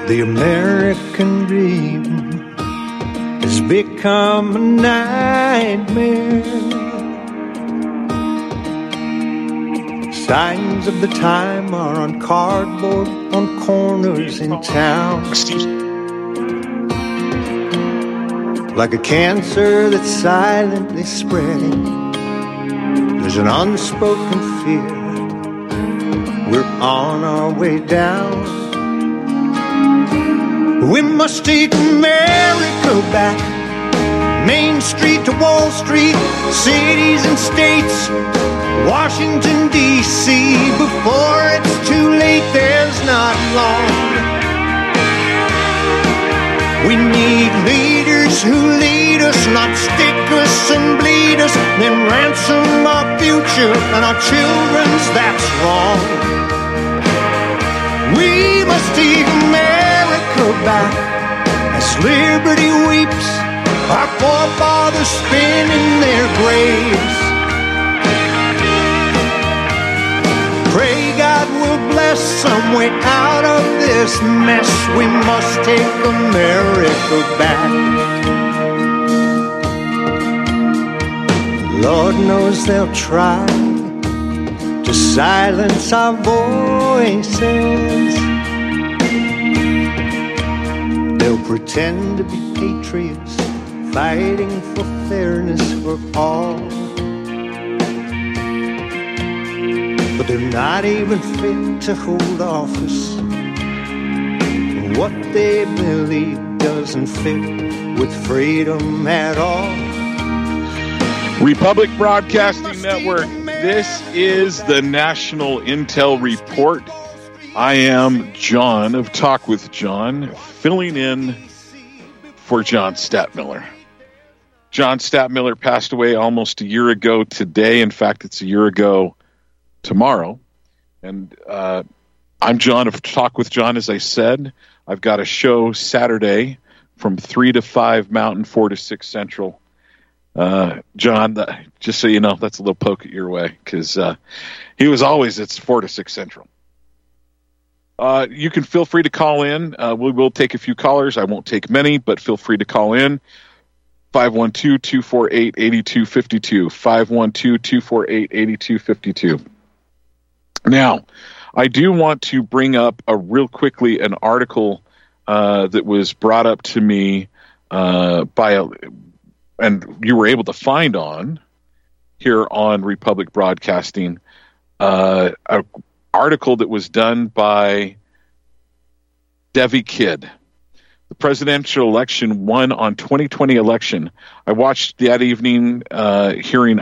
The American dream has become a nightmare. Signs of the time are on cardboard on corners in town. Like a cancer that's silently spreading, there's an unspoken fear. We're on our way down. We must take America back. Main Street to Wall Street, cities and states, Washington, D.C. Before it's too late, there's not long. We need leaders who lead us, not stick us and bleed us, then ransom our future and our children's, that's wrong. We must take America back as liberty weeps, our forefathers spin in their graves. Pray God will bless some way out of this mess. We must take America back. Lord knows they'll try to silence our voices. They'll pretend to be patriots, fighting for fairness for all. But they're not even fit to hold office. What they believe doesn't fit with freedom at all. Republic Broadcasting Network, this is the National Intel Report. I am John of Talk with John, filling in for John Stadtmiller. John Stadtmiller passed away almost a year ago today. In fact, it's a year ago tomorrow. And I'm John of Talk with John, as I said. I've got a show Saturday from 3 to 5 Mountain, 4 to 6 Central. John, just so you know, that's a little poke at your way, because he was always at 4 to 6 Central. You can feel free to call in. We will take a few callers. I won't take many, but feel free to call in. 512-248-8252. 512-248-8252. Now, I do want to bring up real quickly an article that was brought up to me and you were able to find on here on Republic Broadcasting, an article that was done by Devi Kidd. The presidential election won on 2020 election. I watched that evening, hearing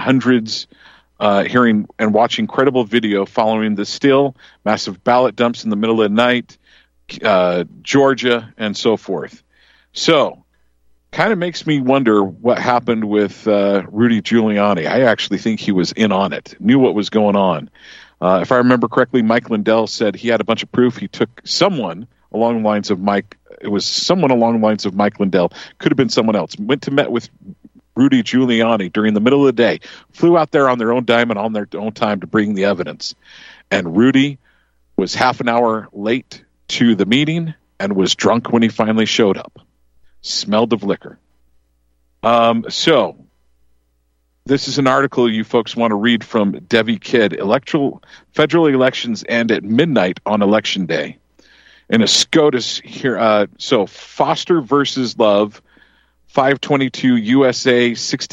and watching credible video following the still massive ballot dumps in the middle of the night, Georgia, and so forth. So, kind of makes me wonder what happened with Rudy Giuliani. I actually think he was in on it, knew what was going on. If I remember correctly, Mike Lindell said he had a bunch of proof. He took someone along the lines of Mike. It was someone along the lines of Mike Lindell. Could have been someone else. Met with Rudy Giuliani during the middle of the day. Flew out there on their own dime and on their own time to bring the evidence. And Rudy was half an hour late to the meeting and was drunk when he finally showed up. Smelled of liquor. So, this is an article you folks want to read from Devi Kidd. Federal elections end at midnight on Election Day. In a SCOTUS here, so Foster versus Love, 522 USA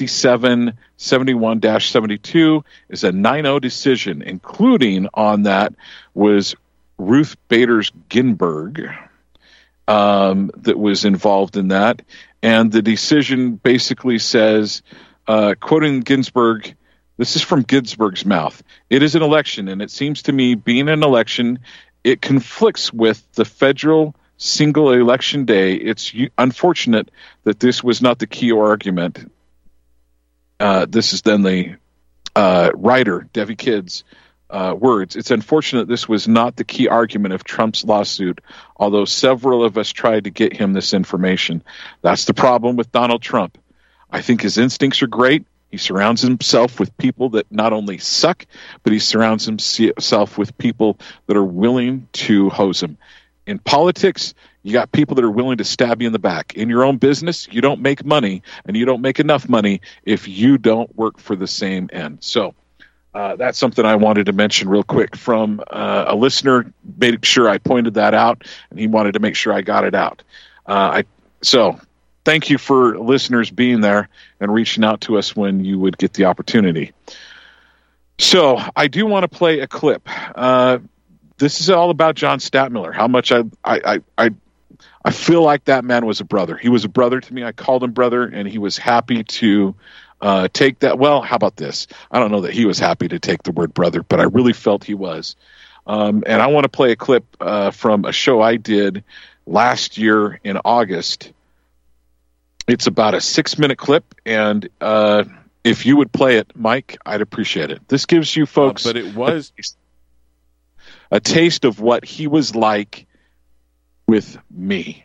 6771-72 is a 9-0 decision. Including on that was Ruth Bader Ginsburg. That was involved in that. And the decision basically says, quoting Ginsburg, this is from Ginsburg's mouth, "It is an election, and it seems to me, being an election, it conflicts with the federal single election day. It's unfortunate that this was not the key argument." This is then the writer, Devi Kidd's words. "It's unfortunate this was not the key argument of Trump's lawsuit, although several of us tried to get him this information. That's the problem with Donald Trump. I think his instincts are great. He surrounds himself with people that not only suck, but he surrounds himself with people that are willing to hose him. In politics, You got people that are willing to stab you in the back. In your own business, you don't make money, and you don't make enough money if you don't work for the same end. So that's something I wanted to mention real quick from a listener. Made sure I pointed that out, and he wanted to make sure I got it out. So thank you for listeners being there and reaching out to us when you would get the opportunity. So I do want to play a clip. This is all about John Stadtmiller, how much I feel like that man was a brother. He was a brother to me. I called him brother, and he was happy to take that. Well, how about this? I don't know that he was happy to take the word brother, but I really felt he was. And I want to play a clip from a show I did last year in August. It's about a 6-minute clip, and if you would play it, Mike, I'd appreciate it. This gives you folks but it was a taste of what he was like with me.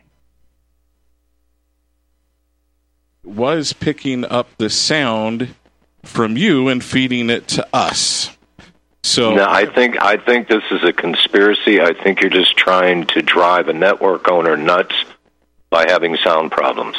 Was picking up the sound from you and feeding it to us. So no, I think this is a conspiracy. I think you're just trying to drive a network owner nuts by having sound problems.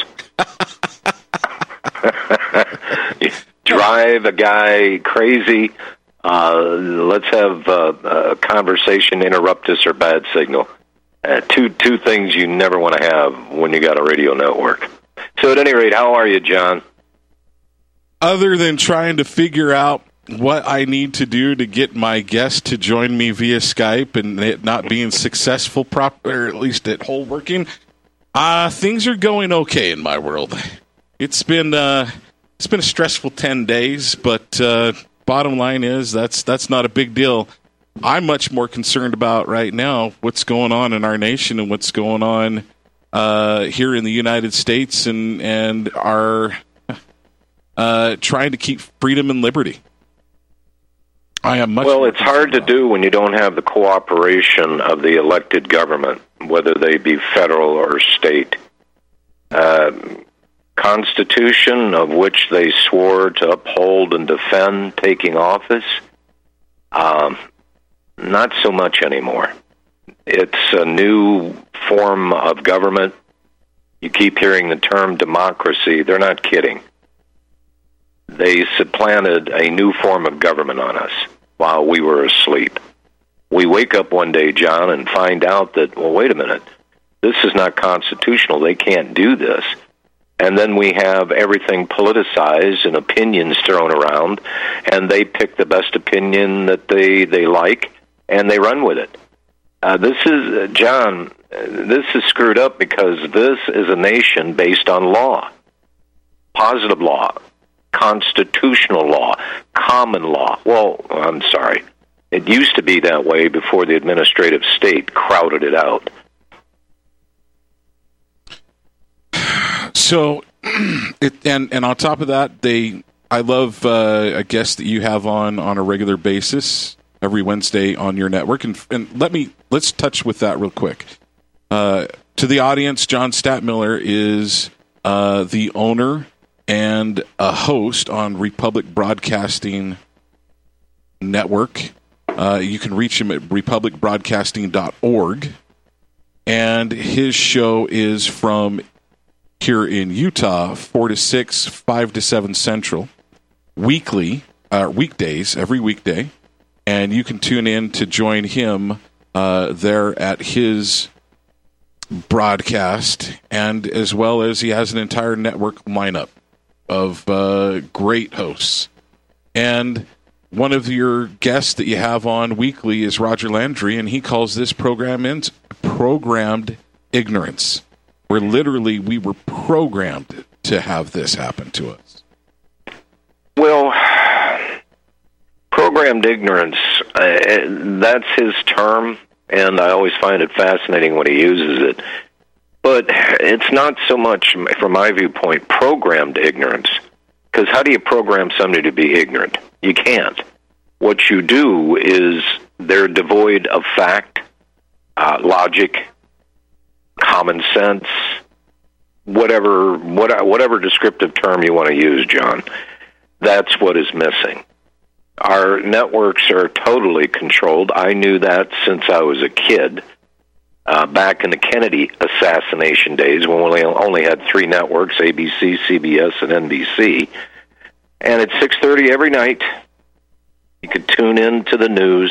You drive a guy crazy. Let's have a conversation, interrupt us, or bad signal. Two things you never want to have when you got a radio network. So at any rate, how are you, John? Other than trying to figure out what I need to do to get my guest to join me via Skype and it not being successful, or at least at whole working, things are going okay in my world. It's been a stressful 10 days, but bottom line is that's not a big deal. I'm much more concerned about right now what's going on in our nation and what's going on here in the United States and our trying to keep freedom and liberty. I am much. Well, it's hard to do when you don't have the cooperation of the elected government, whether they be federal or state. Constitution of which they swore to uphold and defend taking office, not so much anymore. It's a new form of government. You keep hearing the term democracy. They're not kidding. They supplanted a new form of government on us while we were asleep. We wake up one day, John, and find out that, well, wait a minute, this is not constitutional. They can't do this. And then we have everything politicized and opinions thrown around, and they pick the best opinion that they like, and they run with it. This is, John, this is screwed up because this is a nation based on law, positive law, constitutional law, common law. Well, I'm sorry. It used to be that way before the administrative state crowded it out. So, and on top of that, I love a guest that you have on a regular basis every Wednesday on your network, and let's touch with that real quick. To the audience, John Stadtmiller is the owner and a host on Republic Broadcasting Network. You can reach him at republicbroadcasting.org, and his show is from here in Utah, 4 to 6, 5 to 7 Central, weekdays, every weekday. And you can tune in to join him there at his broadcast, and as well as he has an entire network lineup of great hosts. And one of your guests that you have on weekly is Roger Landry, and he calls this programmed ignorance, where literally we were programmed to have this happen to us. Well, programmed ignorance, that's his term, and I always find it fascinating when he uses it. But it's not so much, from my viewpoint, programmed ignorance. Because how do you program somebody to be ignorant? You can't. What you do is they're devoid of fact, logic, common sense, whatever descriptive term you want to use, John. That's what is missing. Our networks are totally controlled. I knew that since I was a kid. back in the Kennedy assassination days when we only had 3 networks, ABC, CBS, and NBC. And at 6:30 every night, you could tune in to the news,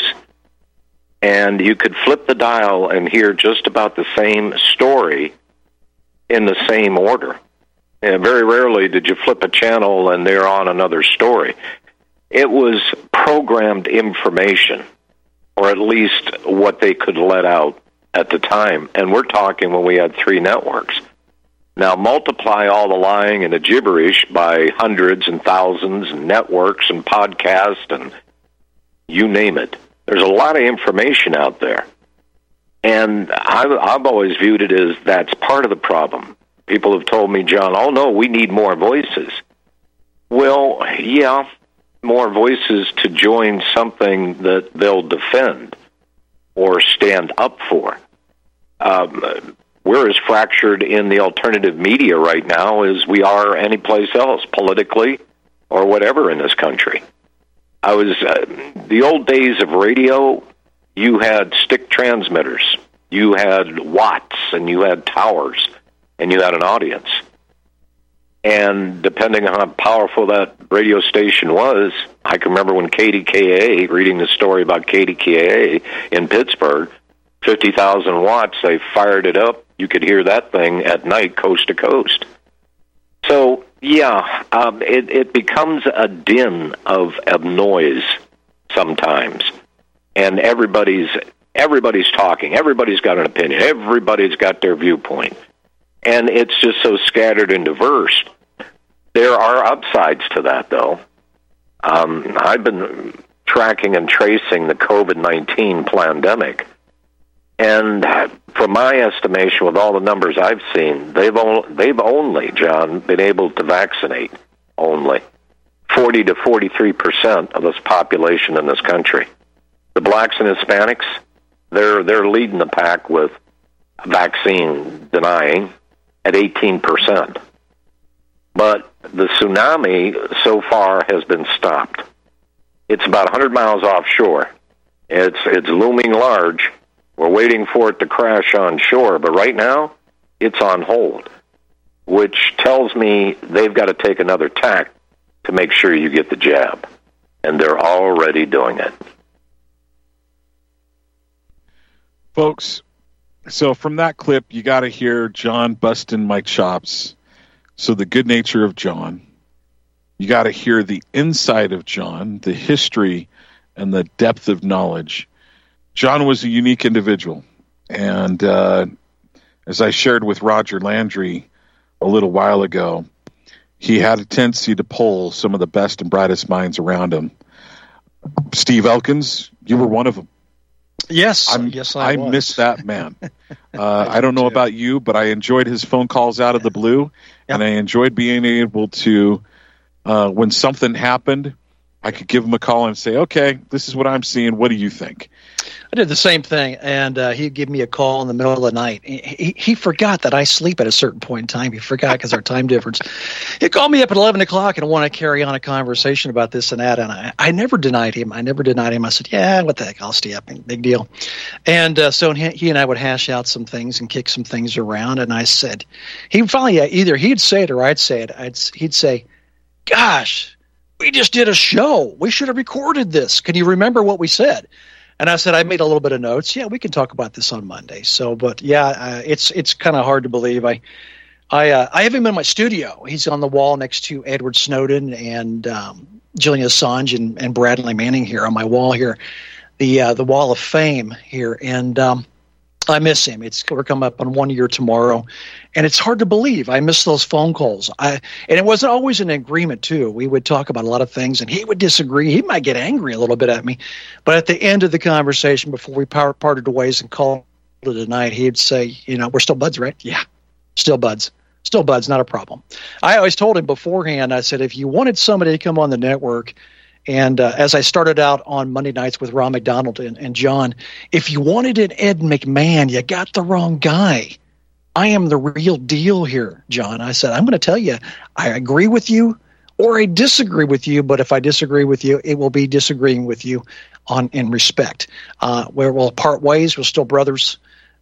and you could flip the dial and hear just about the same story in the same order. And very rarely did you flip a channel and they're on another story. It was programmed information, or at least what they could let out at the time. And we're talking when we had 3 networks. Now multiply all the lying and the gibberish by hundreds and thousands and networks and podcasts and you name it. There's a lot of information out there. And I've always viewed it as that's part of the problem. People have told me, John, oh no, we need more voices. Well, yeah, more voices to join something that they'll defend or stand up for. We're as fractured in the alternative media right now as we are anyplace else, politically or whatever in this country. I was the old days of radio, you had stick transmitters, you had watts, and you had towers, and you had an audience. And depending on how powerful that radio station was, I can remember when KDKA, reading the story about KDKA in Pittsburgh, 50,000 watts, they fired it up. You could hear that thing at night, coast to coast. So, yeah, it becomes a din of noise sometimes. And everybody's talking. Everybody's got an opinion. Everybody's got their viewpoint. And it's just so scattered and diverse. There are upsides to that, though. I've been tracking and tracing the COVID-19 pandemic. And from my estimation, with all the numbers I've seen, they've only, John, been able to vaccinate only 40 to 43% of this population in this country. The blacks and Hispanics, they're leading the pack with vaccine denying at 18%. But the tsunami so far has been stopped. It's about 100 miles offshore. It's looming large. We're waiting for it to crash on shore, but right now, it's on hold, which tells me they've got to take another tack to make sure you get the jab, and they're already doing it. Folks, so from that clip, you got to hear John busting my chops. So the good nature of John. You got to hear the inside of John, the history and the depth of knowledge. John was a unique individual, and as I shared with Roger Landry a little while ago, he had a tendency to pull some of the best and brightest minds around him. Steve Elkins, you were one of them. Yes, I miss that man. I don't know about you, but I enjoyed his phone calls out of the blue, and I enjoyed being able to, when something happened, I could give him a call and say, okay, this is what I'm seeing. What do you think? I did the same thing, and he'd give me a call in the middle of the night. He forgot that I sleep at a certain point in time. He forgot because our time difference. He called me up at 11 o'clock and wanted to carry on a conversation about this and that, and I never denied him. I said, yeah, what the heck, I'll stay up. Big deal. And so he and I would hash out some things and kick some things around, and I said, he finally, either he'd say it or I'd say it. He'd say, gosh, we just did a show. We should have recorded this. Can you remember what we said? And I said, I made a little bit of notes. Yeah, we can talk about this on Monday. So, but yeah, it's kind of hard to believe. I have him in my studio. He's on the wall next to Edward Snowden and Julian Assange and Bradley Manning here on my wall here, the Wall of Fame here. And I miss him. We're coming up on 1 year tomorrow, and it's hard to believe. I miss those phone calls. And it wasn't always an agreement, too. We would talk about a lot of things, and he would disagree. He might get angry a little bit at me. But at the end of the conversation, before we parted ways and called it a night, he'd say, we're still buds, right? Yeah, still buds. Still buds, not a problem. I always told him beforehand, I said, if you wanted somebody to come on the network, and as I started out on Monday nights with Ron McDonald and John, if you wanted an Ed McMahon, you got the wrong guy. I am the real deal here, John. I said, I'm going to tell you, I agree with you or I disagree with you, but if I disagree with you, it will be disagreeing with you in respect. Where we'll part ways, we're still brothers.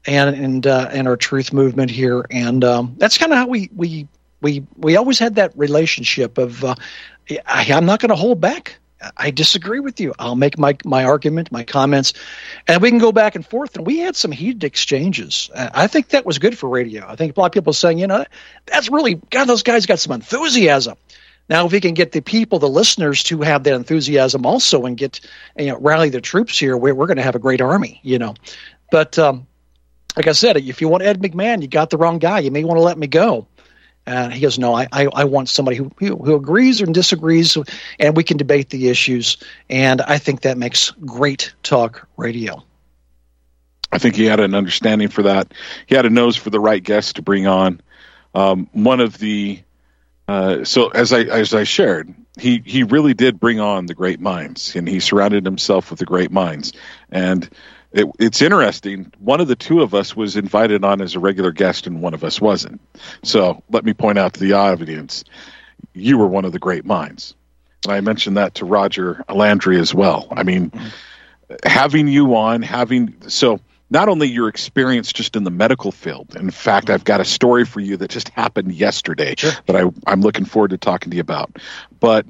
and our truth movement here, and that's kind of how we always had that relationship of I'm not going to hold back. I disagree with you. I'll make my argument, my comments, and we can go back and forth. And we had some heated exchanges. I think that was good for radio. I think a lot of people are saying, that's really, God, those guys got some enthusiasm. Now, if we can get the people, the listeners, to have that enthusiasm also and get, rally the troops here, we're going to have a great army, But like I said, if you want Ed McMahon, you got the wrong guy. You may want to let me go. And he goes, no, I want somebody who agrees or disagrees, and we can debate the issues. And I think that makes great talk radio. I think he had an understanding for that. He had a nose for the right guest to bring on. One of the so as I shared, he really did bring on the great minds, and he surrounded himself with the great minds. And it's interesting. One of the two of us was invited on as a regular guest, and one of us wasn't. So let me point out to the audience, you were one of the great minds. And I mentioned that to Roger Landry as well. I mean, having you on, so not only your experience just in the medical field. In fact, I've got a story for you that just happened yesterday that I'm looking forward to talking to you about. But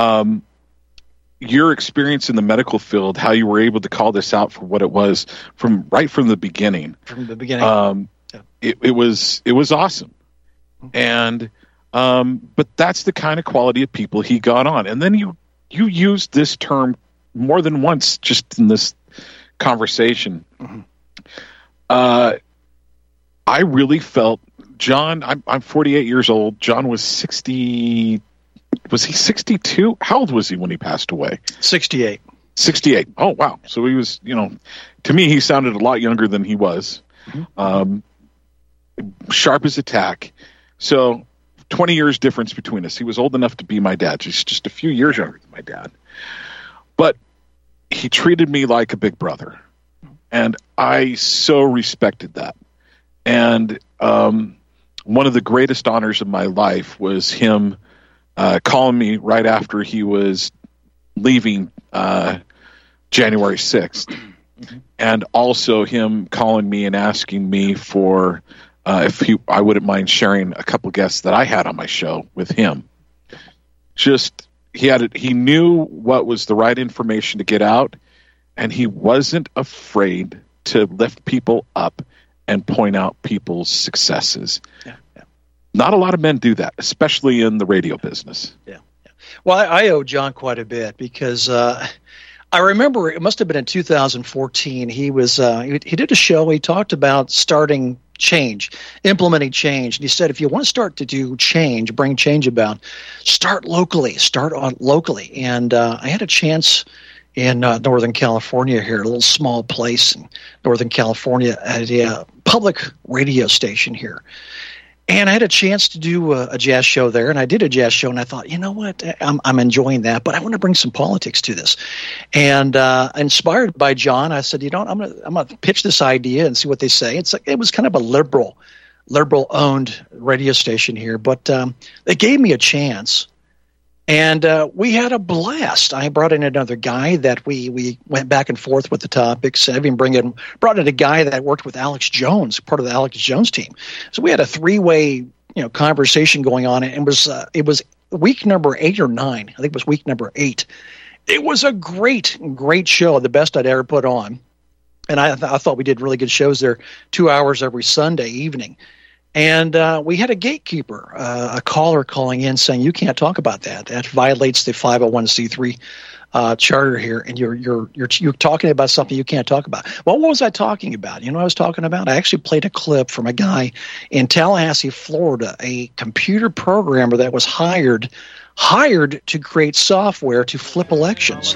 your experience in the medical field, how you were able to call this out for what it was right from the beginning. From the beginning, it was awesome, and but that's the kind of quality of people he got on. And then you used this term more than once just in this conversation. Mm-hmm. I really felt John. I'm 48 years old. John was 60. Was he 62? How old was he when he passed away? 68. 68. Oh, wow. So he was, to me, he sounded a lot younger than he was. Mm-hmm. Sharp as a tack. So 20 years difference between us. He was old enough to be my dad. He's just a few years younger than my dad. But he treated me like a big brother. And I so respected that. And one of the greatest honors of my life was him calling me right after he was leaving January 6th. Mm-hmm. And also him calling me and asking me for if I wouldn't mind sharing a couple guests that I had on my show with him. Just he knew what was the right information to get out, and he wasn't afraid to lift people up and point out people's successes. Yeah. Not a lot of men do that, especially in the radio business. Yeah. Well, I owe John quite a bit because I remember it must have been in 2014. He did a show. He talked about starting change, implementing change. And he said, if you want to start to do change, bring change about, start locally. And I had a chance in Northern California here, a little small place in Northern California, at a public radio station here. And I had a chance to do a jazz show there, and I did a jazz show, and I thought, you know what, I'm enjoying that, but I want to bring some politics to this. And inspired by John, I said, I'm gonna pitch this idea and see what they say. It was kind of a liberal-owned radio station here, but they gave me a chance. And we had a blast. I brought in another guy that we went back and forth with the topics. I even brought in a guy that worked with Alex Jones, part of the Alex Jones team. So we had a three-way conversation going on. And it was week number 8 or 9. I think it was week number 8. It was a great show, the best I'd ever put on. And I thought we did really good shows there, 2 hours every Sunday evening. And we had a gatekeeper, a caller calling in saying, you can't talk about that. That violates the 501c3 charter here, and you're talking about something you can't talk about. Well, what was I talking about? You know what I was talking about? I actually played a clip from a guy in Tallahassee, Florida, a computer programmer that was hired to create software to flip elections.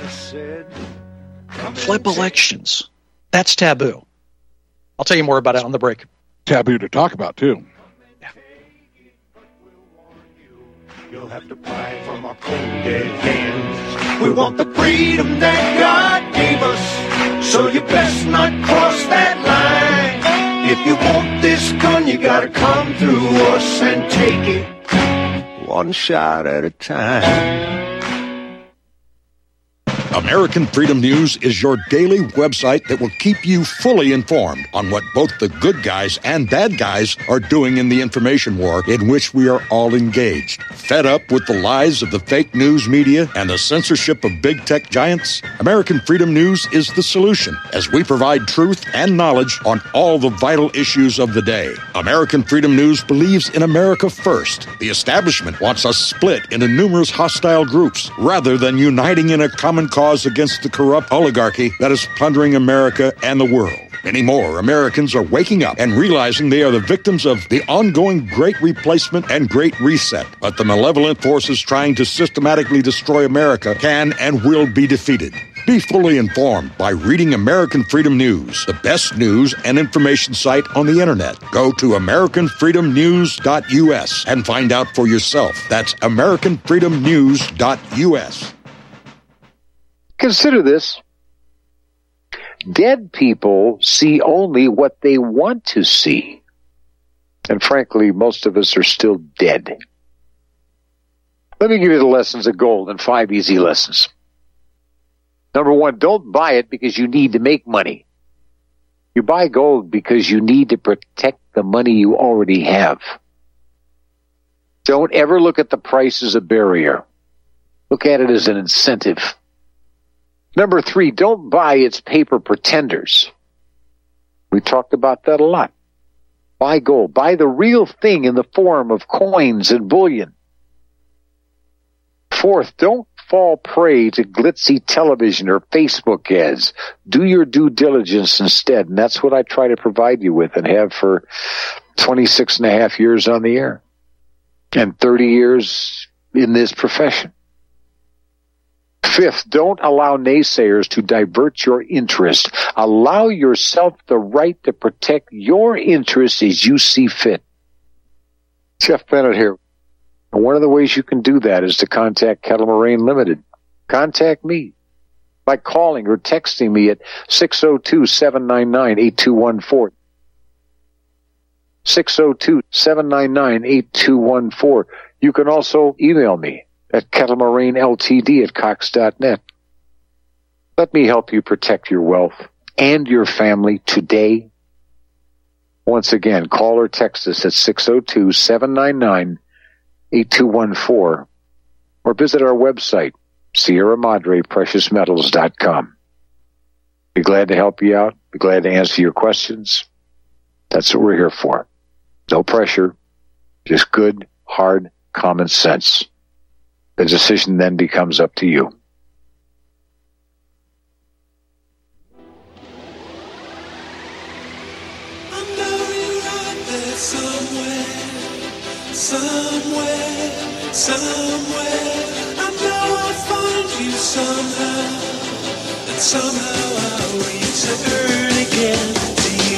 Flip elections. That's taboo. I'll tell you more about it on the break. Taboo to talk about, too. Yeah. You'll have to pry from our cold dead hands. We want the freedom that God gave us, so you best not cross that line. If you want this gun, you gotta come through us and take it one shot at a time. American Freedom News is your daily website that will keep you fully informed on what both the good guys and bad guys are doing in the information war in which we are all engaged. Fed up with the lies of the fake news media and the censorship of big tech giants? American Freedom News is the solution as we provide truth and knowledge on all the vital issues of the day. American Freedom News believes in America first. The establishment wants us split into numerous hostile groups rather than uniting in a common cause against the corrupt oligarchy that is plundering America and the world. Many more Americans are waking up and realizing they are the victims of the ongoing Great Replacement and Great Reset. But the malevolent forces trying to systematically destroy America can and will be defeated. Be fully informed by reading American Freedom News, the best news and information site on the internet. Go to AmericanFreedomNews.us and find out for yourself. That's AmericanFreedomNews.us. Consider this. Dead people see only what they want to see. And frankly, most of us are still dead. Let me give you the lessons of gold in 5 easy lessons. Number 1, don't buy it because you need to make money. You buy gold because you need to protect the money you already have. Don't ever look at the price as a barrier. Look at it as an incentive. Number 3, don't buy its paper pretenders. We talked about that a lot. Buy gold. Buy the real thing in the form of coins and bullion. 4th, don't fall prey to glitzy television or Facebook ads. Do your due diligence instead, and that's what I try to provide you with and have for 26 and a half years on the air and 30 years in this profession. 5th, don't allow naysayers to divert your interest. Allow yourself the right to protect your interests as you see fit. Jeff Bennett here. And one of the ways you can do that is to contact Kettle Moraine Limited. Contact me by calling or texting me at 602-799-8214. 602-799-8214. You can also email me at kettlemoraineLTD@cox.net. Let me help you protect your wealth and your family today. Once again, call or text us at 602-799-8214 or visit our website, Sierra Madre Precious Metals.com. Be glad to help you out. Be glad to answer your questions. That's what we're here for. No pressure, just good, hard, common sense. The decision then becomes up to you. Somewhere, I know I'll find you somehow, and somehow I'll return again to you.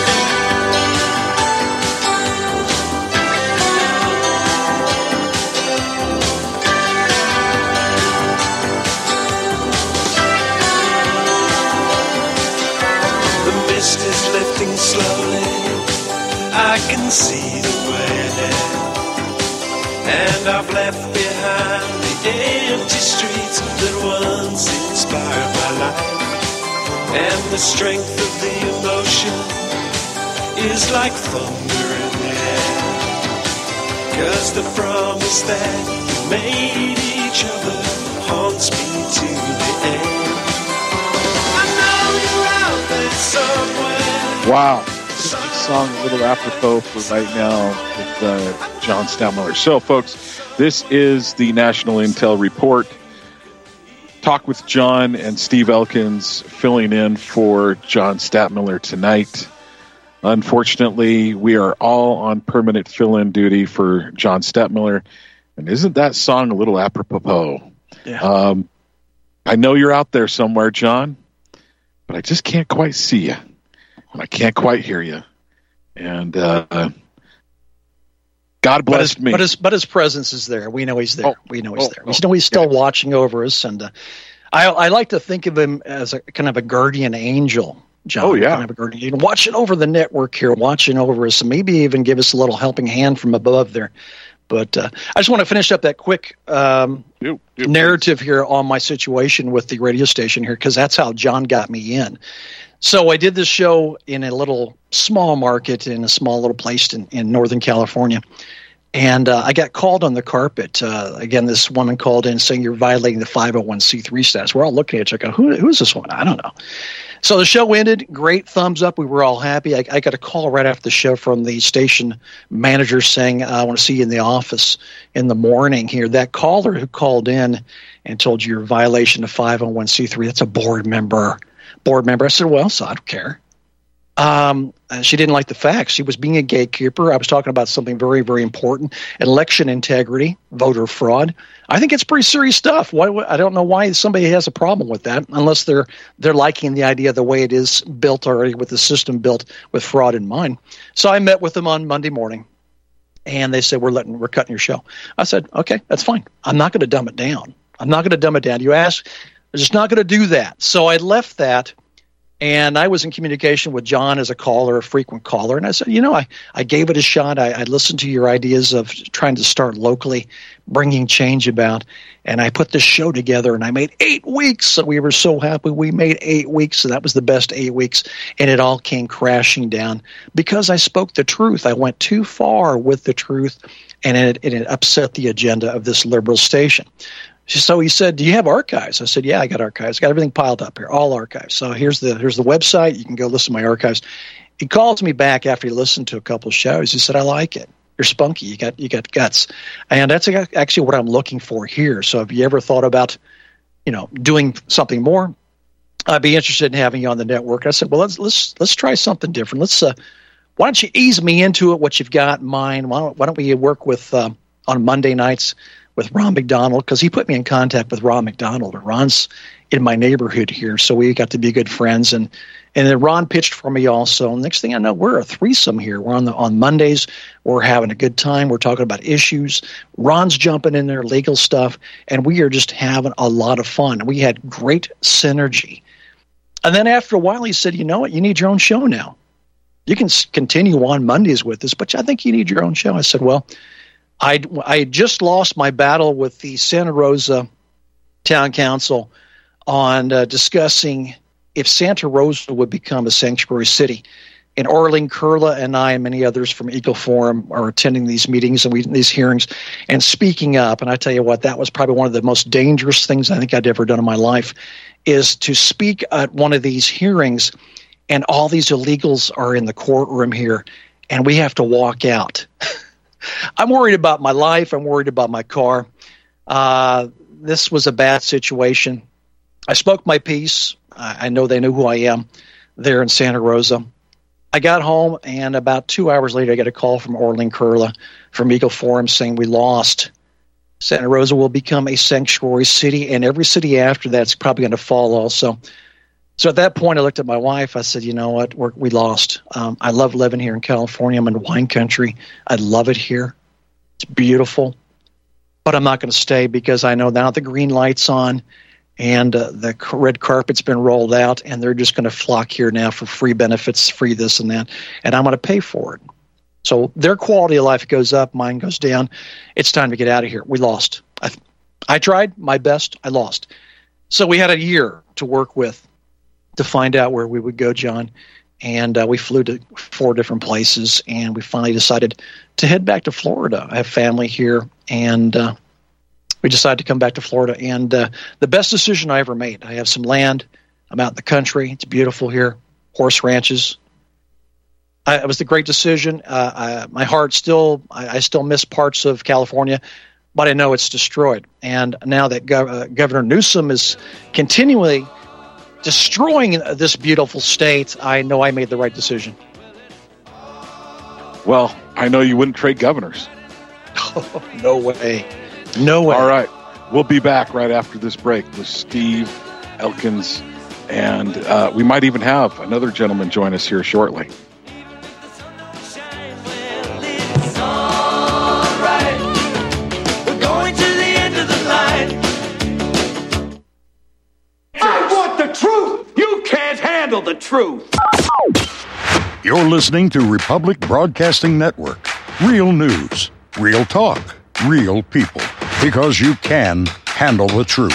The mist is lifting slowly, I can see the way ahead. And I've left behind the empty streets that once inspired my life. And the strength of the emotion is like thunder in the air. 'Cause the promise that we made each other haunts me to the end. I know you're out there somewhere. Wow. Song a little apropos for right now with John Stadtmiller. So, folks, this is the National Intel Report. Talk with John and Steve Elkins filling in for John Stadtmiller tonight. Unfortunately, we are all on permanent fill-in duty for John Stadtmiller. And isn't that song a little apropos? Yeah. I know you're out there somewhere, John, but I just can't quite see you. And I can't quite hear you. And God bless me. But his presence is there. We know he's there. We know he's there. We know he's still watching over us. And I like to think of him as a kind of a guardian angel, John. Oh, yeah. Kind of a guardian, watching over the network here, watching over us, and maybe even give us a little helping hand from above there. But I just want to finish up that quick narrative here on my situation with the radio station here, because that's how John got me in. So I did this show in a little small market in a small little place in Northern California. And I got called on the carpet. Again, this woman called in saying, you're violating the 501c3 status. We're all looking at each other going, who is this woman? I don't know. So the show ended. Great thumbs up. We were all happy. I got a call right after the show from the station manager saying, I want to see you in the office in the morning here. That caller who called in and told you you're in violation of 501c3, that's a board member. I said, well, so I don't care. She didn't like the facts. She was being a gatekeeper. I was talking about something very, very important: election integrity, voter fraud. I think it's pretty serious stuff. I don't know why somebody has a problem with that, unless they're liking the idea of the way it is built already, with the system built with fraud in mind. So I met with them on Monday morning, and they said, we're cutting your show. I said, okay, that's fine. I'm not going to dumb it down. You asked, I'm just not going to do that. So I left that. And I was in communication with John as a caller, a frequent caller. And I said, I gave it a shot. I listened to your ideas of trying to start locally, bringing change about. And I put this show together, and I made 8 weeks. So we were so happy. We made 8 weeks. So that was the best 8 weeks. And it all came crashing down because I spoke the truth. I went too far with the truth, and it upset the agenda of this liberal station. So he said, do you have archives? I said, yeah, I got archives. I got everything piled up here, all archives. So here's the website. You can go listen to my archives. He calls me back after he listened to a couple of shows. He said, I like it. You're spunky. You got guts. And that's actually what I'm looking for here. So if you ever thought about, doing something more, I'd be interested in having you on the network. I said, well, let's try something different. Why don't you ease me into it, what you've got in mind? Why don't we work with on Monday nights with Ron McDonald, because he put me in contact with Ron McDonald. Ron's in my neighborhood here, so we got to be good friends. And then Ron pitched for me also. Next thing I know, we're a threesome here. We're on Mondays. We're having a good time. We're talking about issues. Ron's jumping in there, legal stuff, and we are just having a lot of fun. We had great synergy. And then after a while, he said, you know what? You need your own show now. You can continue on Mondays with us, but I think you need your own show. I said, well, I just lost my battle with the Santa Rosa Town Council on discussing if Santa Rosa would become a sanctuary city. And Orling Kurla and I and many others from Eagle Forum are attending these meetings and these hearings and speaking up. And I tell you what, that was probably one of the most dangerous things I think I'd ever done in my life, is to speak at one of these hearings and all these illegals are in the courtroom here and we have to walk out. I'm worried about my life. I'm worried about my car. This was a bad situation. I spoke my piece. I know they knew who I am there in Santa Rosa. I got home, and about 2 hours later, I got a call from Orling Kurla from Eagle Forum saying we lost. Santa Rosa will become a sanctuary city, and every city after that's probably going to fall also. So at that point, I looked at my wife. I said, you know what? We lost. I love living here in California. I'm in wine country. I love it here. It's beautiful. But I'm not going to stay because I know now the green light's on and the red carpet's been rolled out, and they're just going to flock here now for free benefits, free this and that, and I'm going to pay for it. So their quality of life goes up, mine goes down. It's time to get out of here. We lost. I tried my best. I lost. So we had a year to work with to find out where we would go, John. And we flew to 4 different places, and we finally decided to head back to Florida. I have family here, and we decided to come back to Florida. And the best decision I ever made. I have some land. I'm out in the country. It's beautiful here. Horse ranches. It was the great decision. My heart still, I still miss parts of California, but I know it's destroyed. And now that Governor Newsom is continually destroying this beautiful state, I know I made the right decision. Well, I know you wouldn't trade governors. Oh, no way. No way. All right. We'll be back right after this break with Steve Elkins, and we might even have another gentleman join us here shortly. The truth. You're listening to Republic Broadcasting Network. Real news. Real talk, real people. Because you can handle the truth.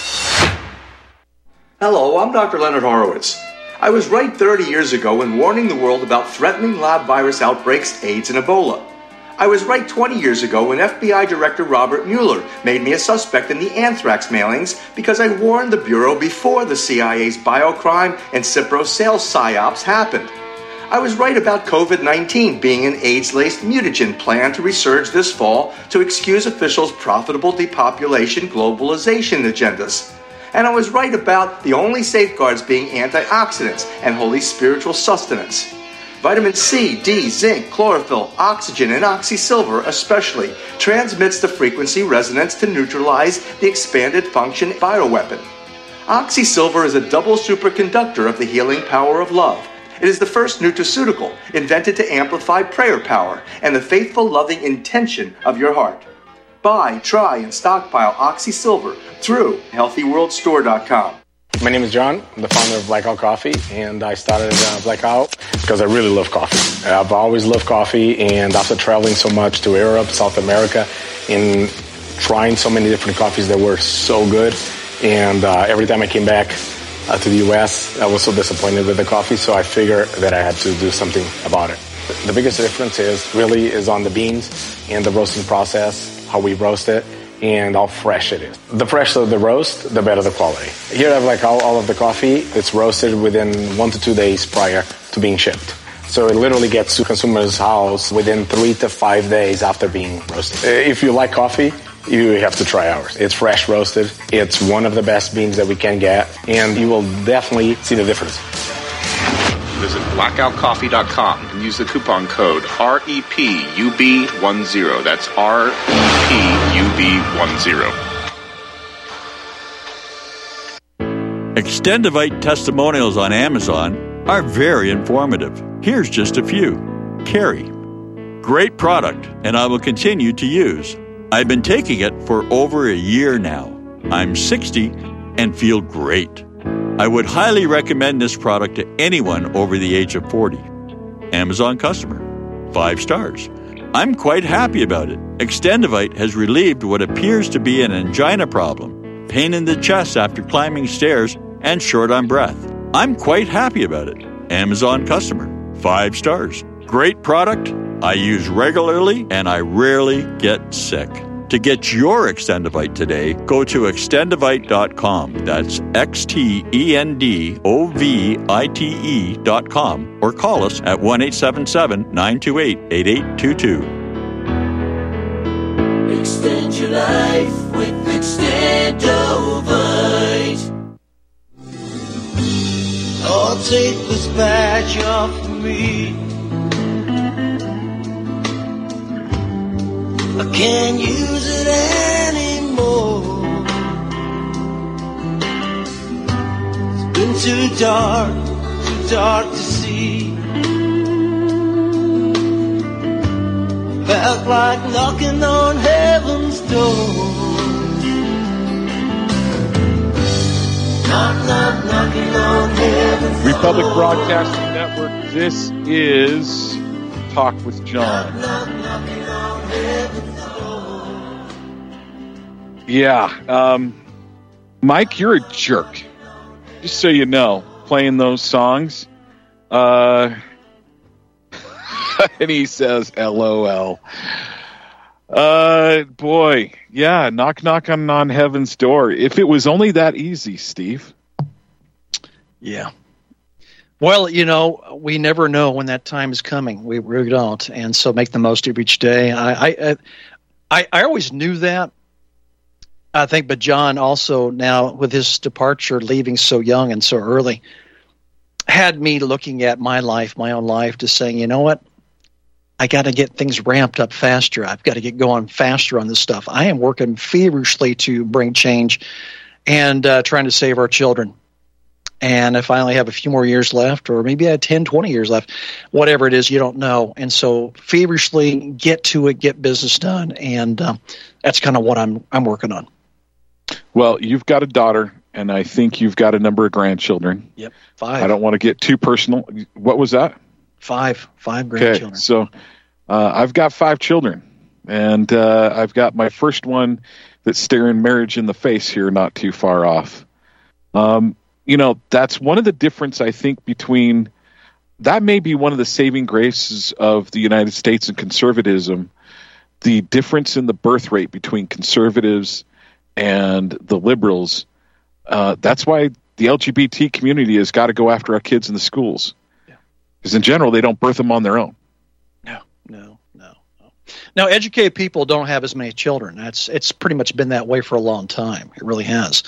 Hello, I'm Dr. Leonard Horowitz. I was right 30 years ago in warning the world about threatening lab virus outbreaks, AIDS, and Ebola. I was right 20 years ago when FBI Director Robert Mueller made me a suspect in the anthrax mailings because I warned the Bureau before the CIA's biocrime and Cipro sales psyops happened. I was right about COVID-19 being an AIDS-laced mutagen planned to resurge this fall to excuse officials' profitable depopulation globalization agendas. And I was right about the only safeguards being antioxidants and holy spiritual sustenance. Vitamin C, D, zinc, chlorophyll, oxygen, and oxysilver especially transmits the frequency resonance to neutralize the expanded function bioweapon. Oxysilver is a double superconductor of the healing power of love. It is the first nutraceutical invented to amplify prayer power and the faithful, loving intention of your heart. Buy, try, and stockpile Oxysilver through HealthyWorldStore.com. My name is John. I'm the founder of Blackout Coffee, and I started Blackout because I really love coffee. I've always loved coffee, and after traveling so much to Europe, South America, and trying so many different coffees that were so good, and every time I came back to the U.S., I was so disappointed with the coffee, so I figured that I had to do something about it. The biggest difference is on the beans and the roasting process, how we roast it, and how fresh it is. The fresher the roast, the better the quality. Here I have all of the coffee. It's roasted within 1 to 2 days prior to being shipped. So it literally gets to consumer's house within 3 to 5 days after being roasted. If you like coffee, you have to try ours. It's fresh roasted. It's one of the best beans that we can get, and you will definitely see the difference. Visit blackoutcoffee.com and use the coupon code REPUB10. That's REPUB10. Extendivite testimonials on Amazon are very informative. Here's just a few. Carrie. Great product, and I will continue to use. I've been taking it for over a year now. I'm 60 and feel great. I would highly recommend this product to anyone over the age of 40. Amazon customer. 5 stars. I'm quite happy about it. Extendivite has relieved what appears to be an angina problem, pain in the chest after climbing stairs, and short on breath. I'm quite happy about it. Amazon customer. 5 stars. Great product. I use regularly, and I rarely get sick. To get your Extendivite today, go to extendivite.com. That's XTENDOVITE.com, or call us at 1-877-928-8822. Extend your life with Extendovite. Oh, take this badge off of me. I can't use it anymore. It's been too dark to see. Felt like knocking on heaven's door. Knocking on heaven's door. Republic Broadcasting Network, this is Talk with John. Yeah, Mike, you're a jerk. Just so you know, playing those songs. And he says, LOL. Boy, yeah, knock on heaven's door. If it was only that easy, Steve. Yeah. Well, we never know when that time is coming. We really don't, and so make the most of each day. I always knew that. I think, but John also now, with his departure, leaving so young and so early, had me looking at my life, my own life, just saying, you know what? I got to get things ramped up faster. I've got to get going faster on this stuff. I am working feverishly to bring change and trying to save our children. And I finally have a few more years left, or maybe I had 10, 20 years left, whatever it is, you don't know. And so feverishly get to it, get business done. And that's kind of what I'm working on. Well, you've got a daughter, and I think you've got a number of grandchildren. Yep, 5. I don't want to get too personal. What was that? 5 grandchildren. Okay, so I've got 5 children, And I've got my first one that's staring marriage in the face here, not too far off. That's one of the difference, I think, between that may be one of the saving graces of the United States and conservatism, the difference in the birth rate between conservatives and the liberals. That's why the LGBT community has got to go after our kids in the schools. Because in general, they don't birth them on their own. No. Now, educated people don't have as many children. It's pretty much been that way for a long time. It really has.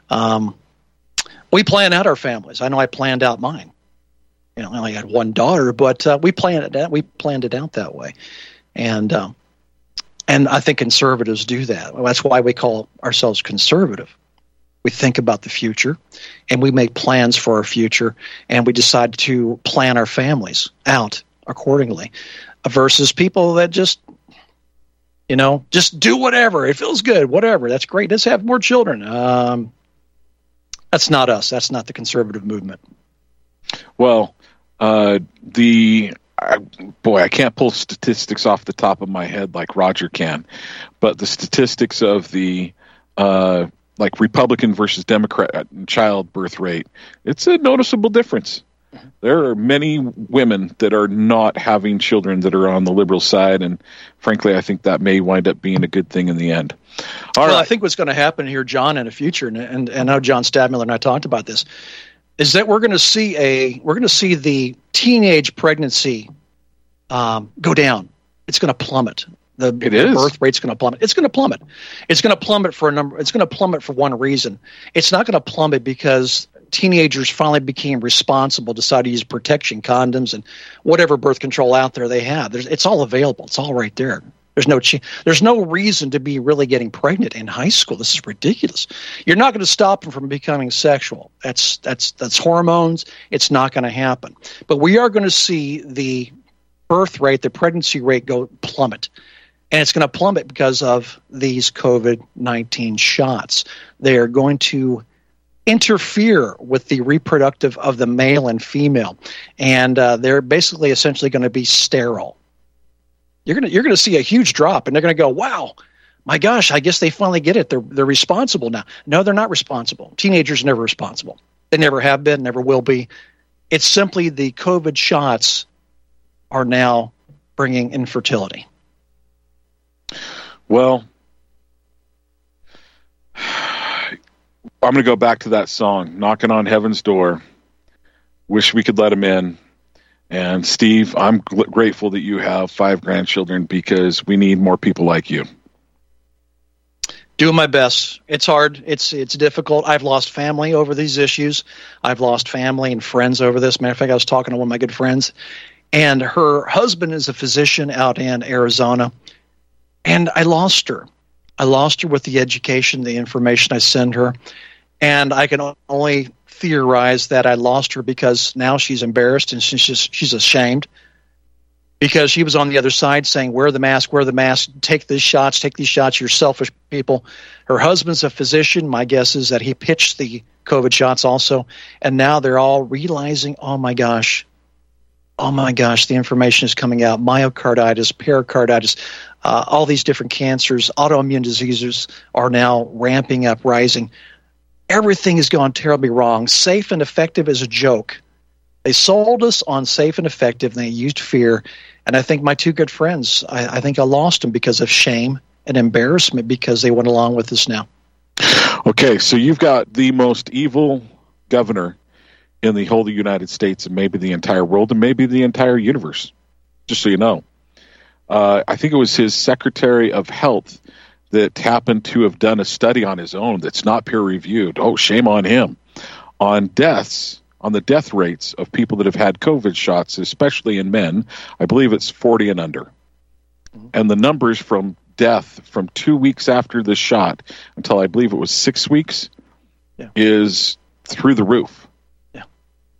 We plan out our families. I know I planned out mine. I only had one daughter, but we planned it out that way. And I think conservatives do that. Well, that's why we call ourselves conservative. We think about the future, and we make plans for our future, and we decide to plan our families out accordingly, versus people that just do whatever. It feels good, whatever. That's great. Let's have more children. That's not us. That's not the conservative movement. Well, I can't pull statistics off the top of my head like Roger can, but the statistics of the like Republican versus Democrat childbirth rate, it's a noticeable difference. There are many women that are not having children that are on the liberal side, and frankly, I think that may wind up being a good thing in the end. All right. I think what's going to happen here, John, in the future, and I know John Stadmiller and I talked about this, is that we're going to see the teenage pregnancy go down. It's going to plummet. The birth rate's going to plummet. It's going to plummet. It's going to plummet for one reason. It's not going to plummet because teenagers finally became responsible, decided to use protection condoms and whatever birth control out there they have. It's all available. It's all right there. There's no reason to be really getting pregnant in high school. This is ridiculous. You're not going to stop them from becoming sexual. That's hormones. It's not going to happen. But we are going to see the birth rate, the pregnancy rate go plummet. And it's going to plummet because of these COVID-19 shots. They are going to interfere with the reproductive of the male and female, and they're basically essentially going to be sterile. You're going to see a huge drop, and they're going to go, "Wow, my gosh! I guess they finally get it. They're responsible now." No, they're not responsible. Teenagers are never responsible. They never have been, never will be. It's simply the COVID shots are now bringing infertility. Well, I'm going to go back to that song, Knocking on Heaven's Door. Wish we could let him in. And Steve, I'm grateful that you have 5 grandchildren because we need more people like you. Doing my best. It's hard. It's difficult. I've lost family over these issues. I've lost family and friends over this. Matter of fact, I was talking to one of my good friends, and her husband is a physician out in Arizona. And I lost her. I lost her with the education, the information I send her. And I can only theorize that I lost her because now she's embarrassed and she's ashamed because she was on the other side saying, wear the mask, take these shots, you're selfish people. Her husband's a physician. My guess is that he pitched the COVID shots also. And now they're all realizing, oh my gosh, the information is coming out. Myocarditis, pericarditis, all these different cancers, autoimmune diseases are now ramping up, rising. Everything has gone terribly wrong. Safe and effective is a joke. They sold us on safe and effective, and they used fear. And I think my 2 good friends, I think I lost them because of shame and embarrassment because they went along with us now. Okay, so you've got the most evil governor in the whole United States and maybe the entire world and maybe the entire universe, just so you know. I think it was his Secretary of Health that happened to have done a study on his own that's not peer-reviewed. Oh, shame on him. On the death rates of people that have had COVID shots, especially in men, I believe it's 40 and under. And the numbers from death from 2 weeks after the shot until I believe it was 6 weeks is through the roof.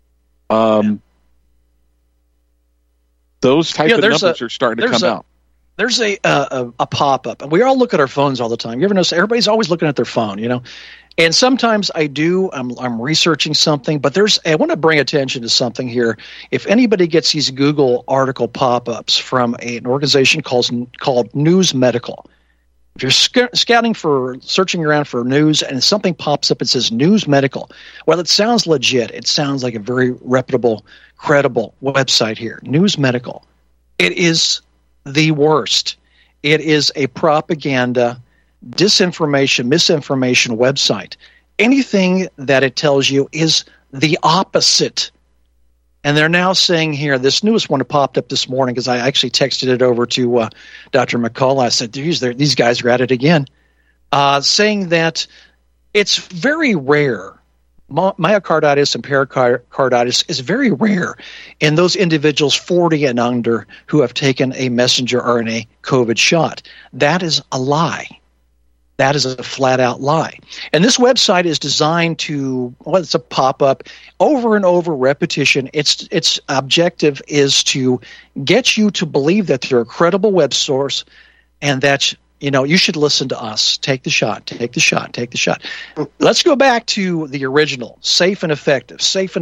Those type of numbers are starting to come out. there's a pop-up, and we all look at our phones all the time. You ever notice everybody's always looking at their phone, you know? And sometimes I'm researching something, but I want to bring attention to something here. If anybody gets these Google article pop-ups from an organization called News Medical, if you're searching around for news and something pops up and says News Medical, well, it sounds legit. It sounds like a very reputable, credible website here. News Medical. It is the worst. It is a propaganda, disinformation, misinformation website. Anything that it tells you is the opposite. And they're now saying here, this newest one that popped up this morning, because I actually texted it over to Dr. McCullough. I said, these guys are at it again, saying that it's very rare. Myocarditis and pericarditis is very rare in those individuals 40 and under who have taken a messenger RNA COVID shot. That is a lie. That is a flat-out lie. And this website is designed to, it's a pop-up, over and over repetition. Its objective is to get you to believe that they're a credible web source and that, you should listen to us. Take the shot, take the shot, take the shot. Let's go back to the original, safe and effective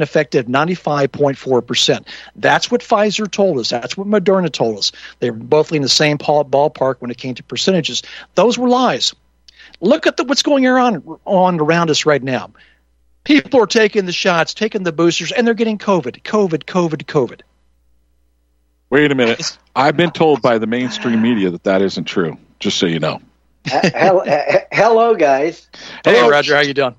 95.4%. That's what Pfizer told us. That's what Moderna told us. They were both in the same ballpark when it came to percentages. Those were lies. Look at what's going on around us right now. People are taking the shots, taking the boosters, and they're getting COVID. Wait a minute. I've been told by the mainstream media that isn't true, just so you know. Hello, guys. Hey, Roger. How you doing?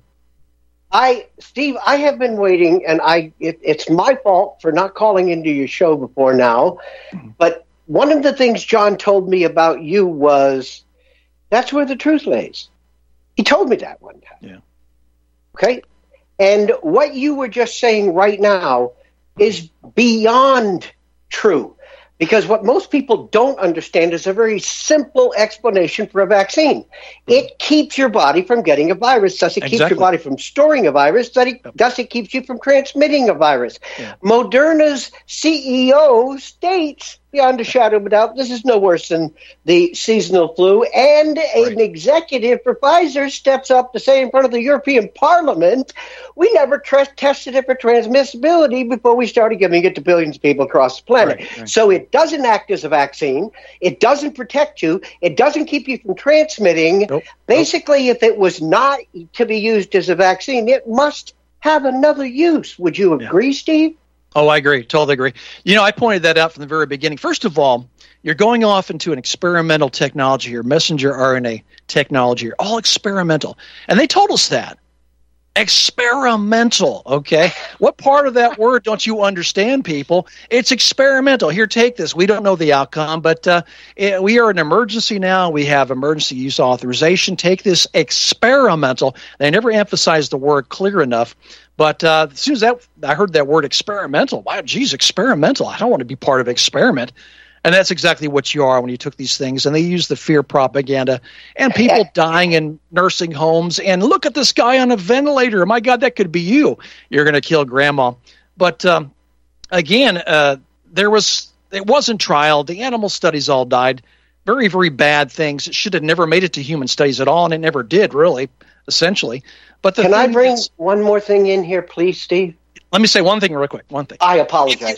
Steve, I have been waiting, and it's my fault for not calling into your show before now, but one of the things John told me about you was that's where the truth lays. He told me that one time. Yeah. Okay? And what you were just saying right now is beyond true. Because what most people don't understand is a very simple explanation for a vaccine. It keeps your body from getting a virus. Thus, it keeps your body from storing a virus. Thus, it keeps you from transmitting a virus. Yeah. Moderna's CEO states, beyond a shadow of a doubt, this is no worse than the seasonal flu. And an executive for Pfizer steps up to say in front of the European Parliament, we never tested it for transmissibility before we started giving it to billions of people across the planet. Right. So it doesn't act as a vaccine. It doesn't protect you. It doesn't keep you from transmitting. Nope. Basically, if it was not to be used as a vaccine, it must have another use. Would you agree, Steve? Oh, I agree. Totally agree. I pointed that out from the very beginning. First of all, you're going off into an experimental technology here, messenger RNA technology here, all experimental. And they told us that. Experimental, okay? What part of that word don't you understand, people? It's experimental. Here, take this. We don't know the outcome, but we are in emergency now. We have emergency use authorization. Take this experimental. They never emphasized the word clear enough. But as soon as I heard that word experimental, wow, geez, experimental. I don't want to be part of an experiment. And that's exactly what you are when you took these things. And they use the fear propaganda and people dying in nursing homes. And look at this guy on a ventilator. My God, that could be you. You're going to kill grandma. But again, it wasn't trial. The animal studies all died. Very, very bad things. It should have never made it to human studies at all. And it never did, really, essentially. But Can I bring one more thing in here, please, Steve? Let me say one thing real quick. One thing. I apologize.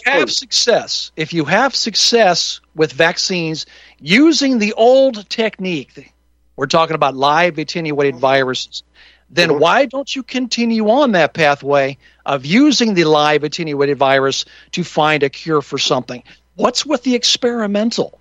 If you have success with vaccines using the old technique, we're talking about live attenuated viruses, then why don't you continue on that pathway of using the live attenuated virus to find a cure for something? What's with the experimental?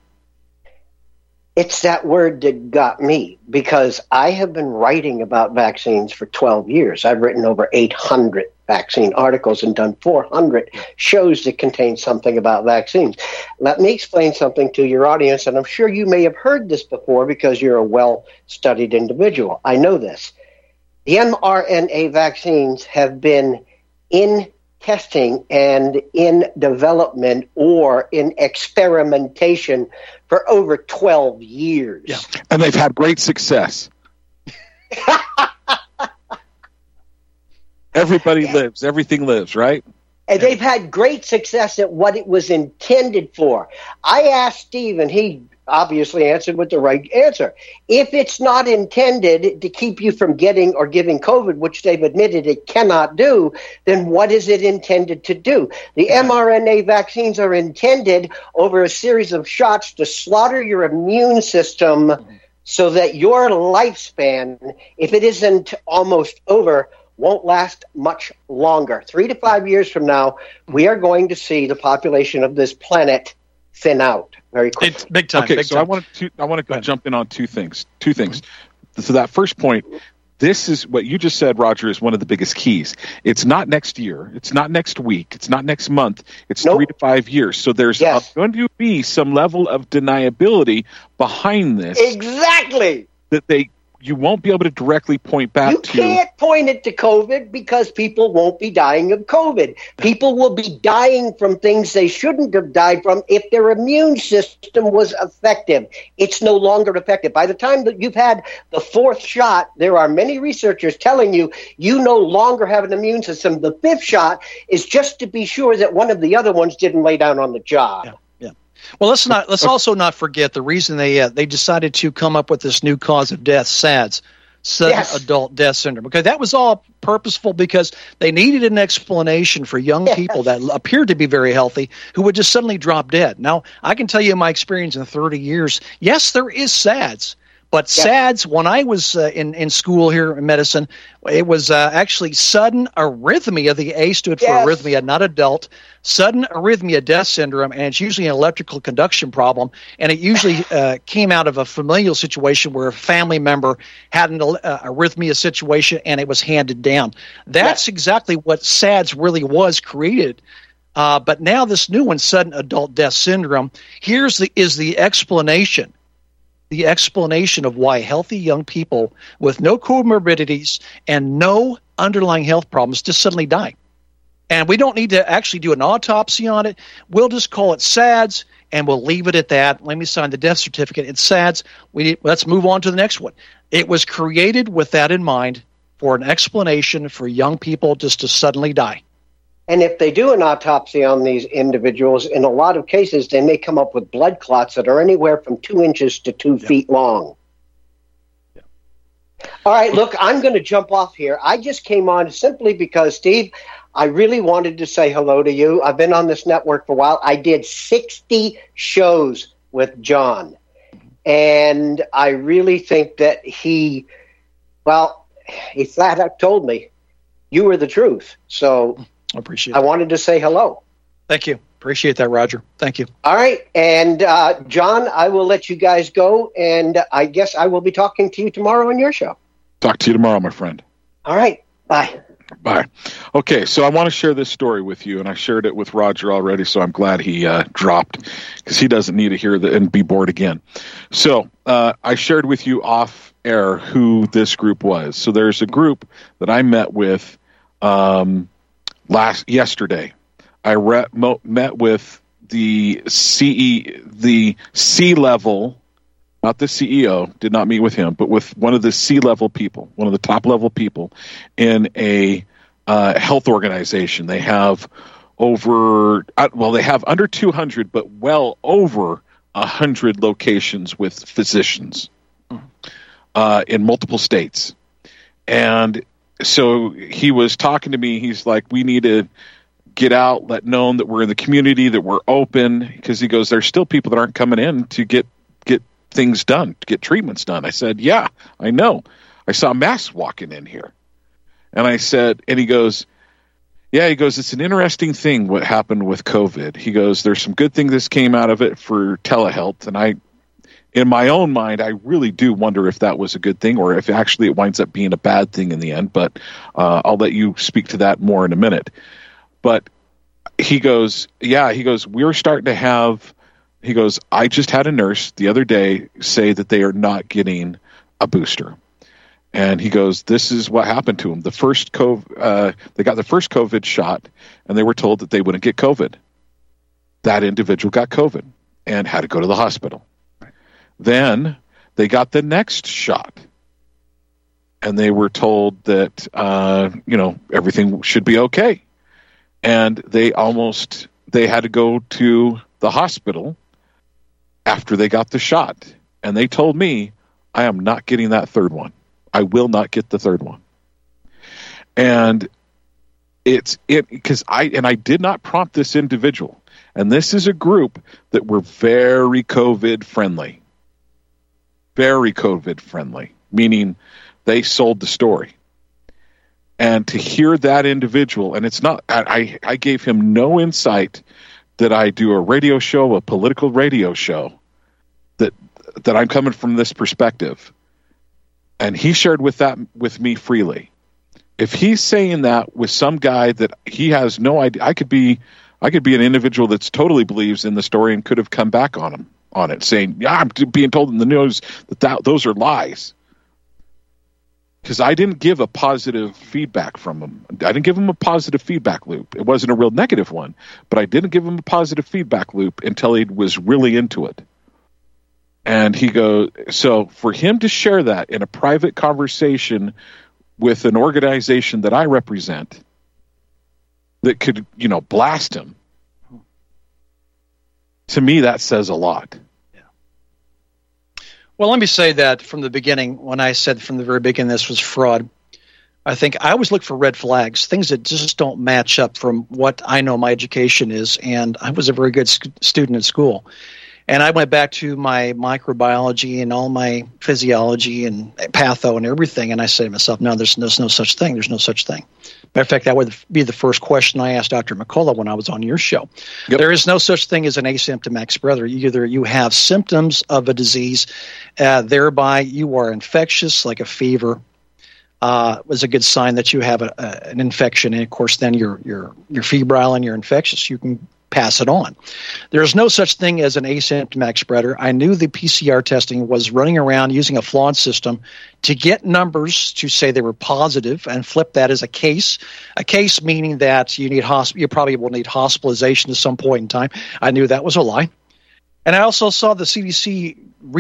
It's that word that got me, because I have been writing about vaccines for 12 years. I've written over 800 vaccine articles and done 400 shows that contain something about vaccines. Let me explain something to your audience, and I'm sure you may have heard this before because you're a well-studied individual. I know this. The mRNA vaccines have been in testing and in development or in experimentation for over 12 years. Yeah. And they've had great success. Everybody lives. Everything lives, right? And they've had great success at what it was intended for. I asked Steve, and he obviously answered with the right answer. If it's not intended to keep you from getting or giving COVID, which they've admitted it cannot do, then what is it intended to do? The mRNA vaccines are intended over a series of shots to slaughter your immune system so that your lifespan, if it isn't almost over, won't last much longer. 3 to 5 years from now, we are going to see the population of this planet thin out very quickly. It's big time. Okay, big so time. I want to jump in on two things. So that first point, this is what you just said, Roger, is one of the biggest keys. It's not next year. It's not next week. It's not next month. It's 3 to 5 years. So there's going to be some level of deniability behind this. Exactly. That you won't be able to directly point back to. You can't point it to COVID because people won't be dying of COVID. People will be dying from things they shouldn't have died from if their immune system was effective. It's no longer effective. By the time that you've had the 4th shot, there are many researchers telling you no longer have an immune system. The 5th shot is just to be sure that one of the other ones didn't lay down on the job. Yeah. Well, let's also not forget the reason they decided to come up with this new cause of death, SADS, sudden adult death syndrome. Okay, that was all purposeful because they needed an explanation for young people that appeared to be very healthy who would just suddenly drop dead. Now, I can tell you my experience in 30 years. Yes, there is SADS. But SADS, when I was in school here in medicine, it was actually sudden arrhythmia. The A stood for arrhythmia, not adult. Sudden arrhythmia death syndrome, and it's usually an electrical conduction problem. And it usually came out of a familial situation where a family member had an arrhythmia situation and it was handed down. That's exactly what SADS really was created. But now this new one, sudden adult death syndrome, is the explanation. The explanation of why healthy young people with no comorbidities and no underlying health problems just suddenly die. And we don't need to actually do an autopsy on it. We'll just call it SADS, and we'll leave it at that. Let me sign the death certificate. It's SADS. Let's move on to the next one. It was created with that in mind for an explanation for young people just to suddenly die. And if they do an autopsy on these individuals, in a lot of cases, they may come up with blood clots that are anywhere from 2 inches to 2 feet long. Yeah. All right, look, I'm going to jump off here. I just came on simply because, Steve, I really wanted to say hello to you. I've been on this network for a while. I did 60 shows with John. And I really think that he flat out told me, you were the truth. So I appreciate it. I wanted to say hello. Thank you. Appreciate that, Roger. Thank you. All right. And John, I will let you guys go. And I guess I will be talking to you tomorrow on your show. Talk to you tomorrow, my friend. All right. Bye. Bye. Okay, so I want to share this story with you, and I shared it with Roger already, so I'm glad he dropped because he doesn't need to hear that and be bored again. So I shared with you off air who this group was. So there's a group that I met with yesterday. I met with the C-level, not the CEO, did not meet with him, but with one of the C-level people, one of the top-level people in a health organization. They have they have under 200, but well over 100 locations with physicians in multiple states. And so he was talking to me. He's like, we need to get out, let known that we're in the community, that we're open, because he goes, there's still people that aren't coming in to get things done, to get treatments done. I said, yeah, I know. I saw masks walking in here. And I said, and he goes, it's an interesting thing what happened with COVID. He goes, there's some good things that came out of it for telehealth. And in my own mind, I really do wonder if that was a good thing or if actually it winds up being a bad thing in the end. But I'll let you speak to that more in a minute. But he goes, we're starting to have, he goes, I just had a nurse the other day say that they are not getting a booster. And he goes, this is what happened to them. They got the first COVID shot, and they were told that they wouldn't get COVID. That individual got COVID and had to go to the hospital. Then they got the next shot, and they were told that, everything should be okay. And they had to go to the hospital after they got the shot. And they told me, I am not getting that third one. I will not get the third one. And because I did not prompt this individual. And this is a group that were very COVID friendly. Very COVID friendly, meaning they sold the story. And to hear that individual, and it's not, I gave him no insight that I do a radio show, a political radio show, that I'm coming from this perspective. And he shared with me freely. If he's saying that with some guy that he has no idea, I could be an individual that's totally believes in the story and could have come back on it, saying, yeah, I'm being told in the news that those are lies. Because I didn't give a positive feedback from him. I didn't give him a positive feedback loop. It wasn't a real negative one, but I didn't give him a positive feedback loop until he was really into it. And he goes, so for him to share that in a private conversation with an organization that I represent that could, blast him, to me, that says a lot. Well, let me say that from the beginning, when I said from the very beginning this was fraud, I think I always look for red flags, things that just don't match up from what I know my education is. And I was a very good student at school. And I went back to my microbiology and all my physiology and patho and everything. And I said to myself, no, there's no such thing. There's no such thing. Matter of fact, that would be the first question I asked Dr. McCullough when I was on your show. Yep. There is no such thing as an asymptomatic spreader. Either you have symptoms of a disease, thereby you are infectious, like a fever. Was a good sign that you have an infection, and of course, then you're febrile and you're infectious. You can pass it on. There's no such thing as an asymptomatic spreader. I knew the PCR testing was running around using a flawed system to get numbers to say they were positive and flip that as a case. A case meaning that you probably will need hospitalization at some point in time. I knew that was a lie. And I also saw the CDC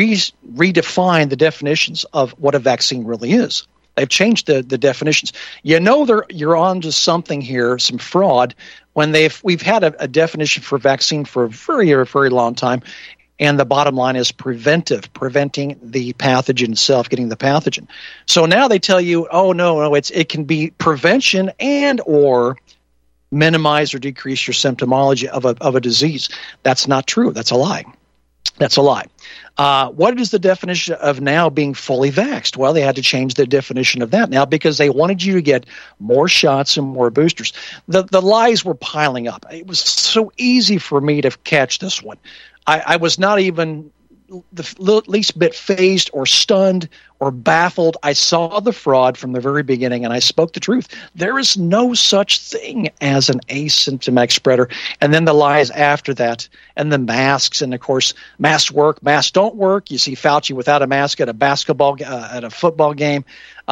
redefine the definitions of what a vaccine really is. They've changed the definitions. You're on to something here, some fraud, when we've had a definition for vaccine for a very, very long time, and the bottom line is preventive, preventing the pathogen itself, getting the pathogen. So now they tell you, oh no, it can be prevention and or minimize or decrease your symptomology of a disease. That's not true. That's a lie. That's a lie. What is the definition of now being fully vaxxed? Well, they had to change the definition of that now because they wanted you to get more shots and more boosters. The lies were piling up. It was so easy for me to catch this one. I was not even the least bit phased or stunned or baffled. I saw the fraud from the very beginning, and I spoke the truth. There is no such thing as an asymptomatic spreader. And then the lies after that, and the masks, and of course, masks work, masks don't work. You see Fauci without a mask at a football game.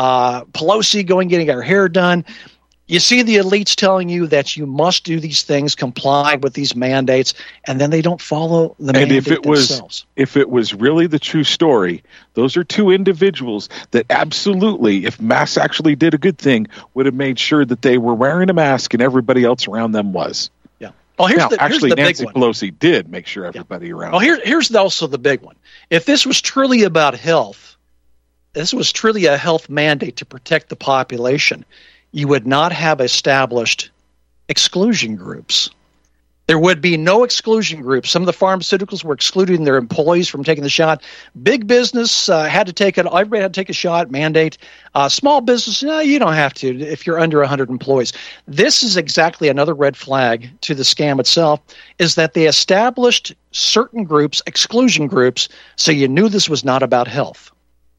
Pelosi getting her hair done. You see the elites telling you that you must do these things, comply with these mandates, and then they don't follow the mandate themselves. If it was really the true story, those are two individuals that absolutely, if masks actually did a good thing, would have made sure that they were wearing a mask and everybody else around them was. Yeah. Well, here's the Nancy big one. Pelosi did make sure everybody around. Well, here's also the big one. If this was truly about health, this was truly a health mandate to protect the population, you would not have established exclusion groups. There would be no exclusion groups. Some of the pharmaceuticals were excluding their employees from taking the shot. Big business had to take it. Everybody had to take a shot, mandate. Small business, no, you don't have to if you're under 100 employees. This is exactly another red flag to the scam itself, is that they established certain groups, exclusion groups, so you knew this was not about health.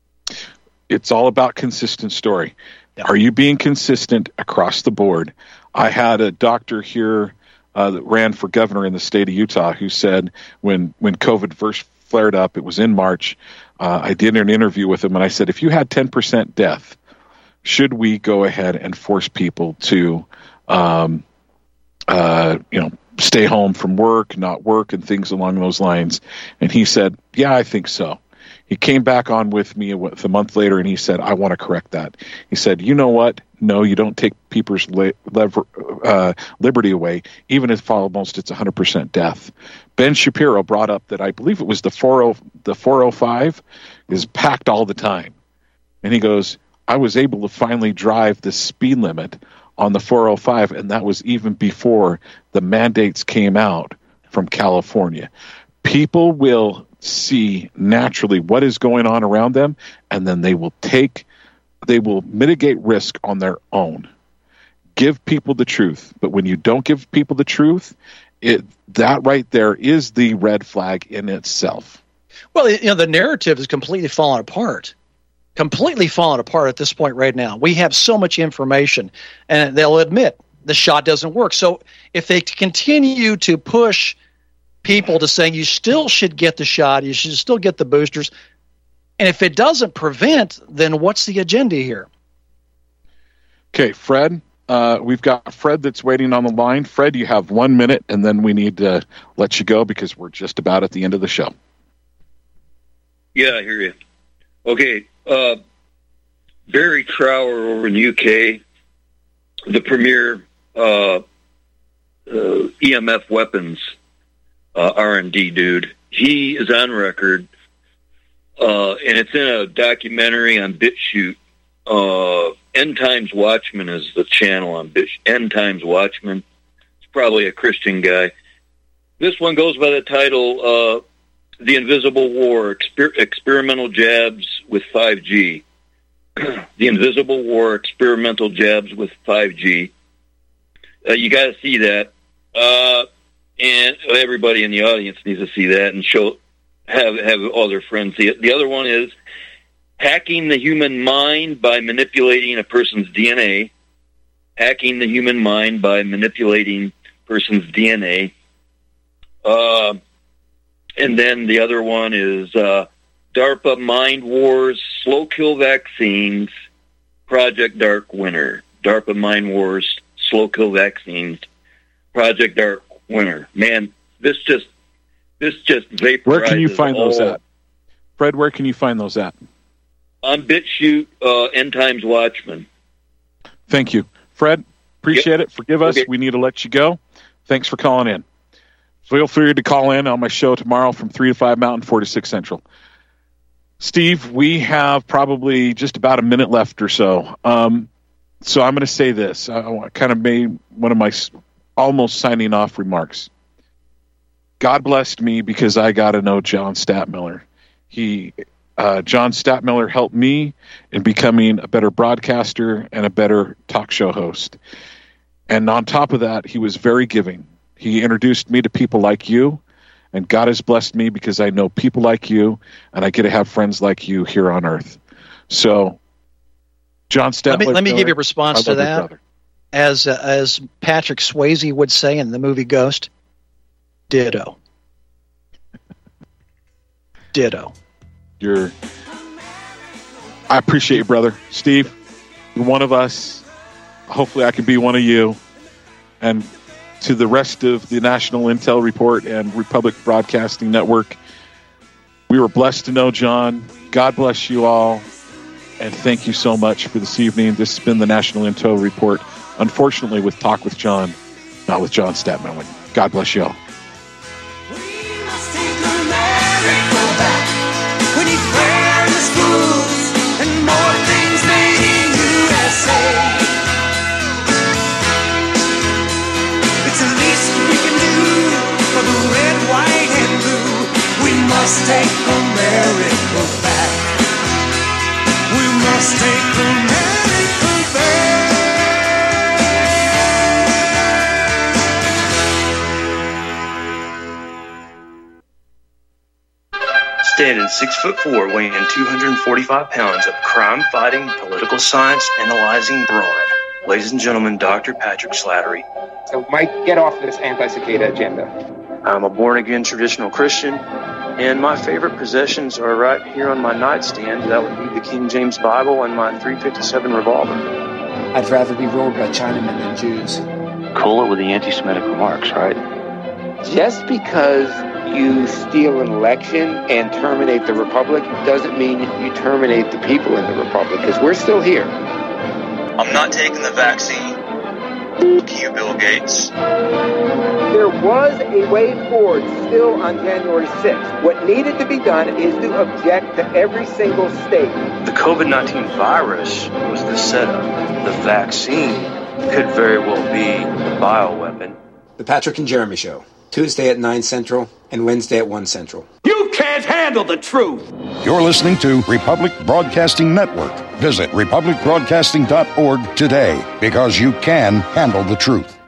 It's all about consistent story. Yeah. Are you being consistent across the board? I had a doctor here that ran for governor in the state of Utah who said when COVID first flared up, it was in March, I did an interview with him, and I said, if you had 10% death, should we go ahead and force people to stay home from work, not work, and things along those lines? And he said, yeah, I think so. He came back on with me a month later, and he said, I want to correct that. He said, you know what? No, you don't take people's liberty away, even if almost it's 100% death. Ben Shapiro brought up that I believe it was the 405 is packed all the time. And he goes, I was able to finally drive the speed limit on the 405, and that was even before the mandates came out from California. People will see naturally what is going on around them, and then they will mitigate risk on their own. Give people the truth. But when you don't give people the truth, that right there is the red flag in itself. Well, the narrative is completely fallen apart. Completely fallen apart at this point right now. We have so much information, and they'll admit the shot doesn't work. So if they continue to push people to saying you still should get the shot, you should still get the boosters, and if it doesn't prevent, then what's the agenda here? Okay, Fred, we've got Fred that's waiting on the line. Fred, you have 1 minute, and then we need to let you go because we're just about at the end of the show. Yeah, I hear you. Okay, Barry Trower over in the UK, the premier EMF weapons R&D dude, he is on record, and it's in a documentary on BitChute. End Times Watchman is the channel on End Times Watchman. It's probably a Christian guy. This one goes by the title, The Invisible War, Experimental Jabs with 5G. The Invisible War, Experimental Jabs with 5G. You got to see that. And everybody in the audience needs to see that and have all their friends see it. The other one is Hacking the Human Mind by Manipulating a Person's DNA. Hacking the Human Mind by Manipulating a Person's DNA. And then the other one is DARPA Mind Wars, Slow Kill Vaccines, Project Dark Winter. DARPA Mind Wars, Slow Kill Vaccines, Project Dark Winter. Man, this just vaporizes. Where can you find those at? Fred, where can you find those at? On BitChute, End Times Watchman. Thank you. Fred, appreciate it. Forgive us. Okay. We need to let you go. Thanks for calling in. Feel free to call in on my show tomorrow from 3 to 5 Mountain, 4 to 6 Central. Steve, we have probably just about a minute left or so. So I'm going to say this. I kind of made one of my almost signing off remarks. God blessed me because I got to know John Stadtmiller. John Stadtmiller helped me in becoming a better broadcaster and a better talk show host. And on top of that, he was very giving. He introduced me to people like you, and God has blessed me because I know people like you, and I get to have friends like you here on earth. So, John Stadtmiller. Let me give you a response to that. As Patrick Swayze would say in the movie Ghost, ditto. Ditto. I appreciate you, brother. Steve, you're one of us. Hopefully I can be one of you. And to the rest of the National Intel Report and Republic Broadcasting Network, we were blessed to know John. God bless you all. And thank you so much for this evening. This has been the National Intel Report. Unfortunately, with Talk with John, not with John Stadtmiller. God bless you all. Must take America back. We must take America back. Standing 6'4", weighing 245 pounds of crime-fighting, political science analyzing brawn. Ladies and gentlemen, Dr. Patrick Slattery. So, Mike, get off this anti-cicada agenda. I'm a born-again traditional Christian, and my favorite possessions are right here on my nightstand. That would be the King James Bible and my .357 revolver. I'd rather be ruled by Chinamen than Jews. Cool it with the anti-Semitic remarks, right? Just because you steal an election and terminate the Republic doesn't mean you terminate the people in the Republic, because we're still here. I'm not taking the vaccine. you, Bill Gates. There was a way forward still on January 6th. What needed to be done is to object to every single state. The COVID-19 virus was the setup. The vaccine could very well be the bioweapon. The Patrick and Jeremy Show, Tuesday at 9 Central and Wednesday at 1 Central. You can't handle the truth. You're listening to Republic Broadcasting Network. Visit republicbroadcasting.org today, because you can handle the truth.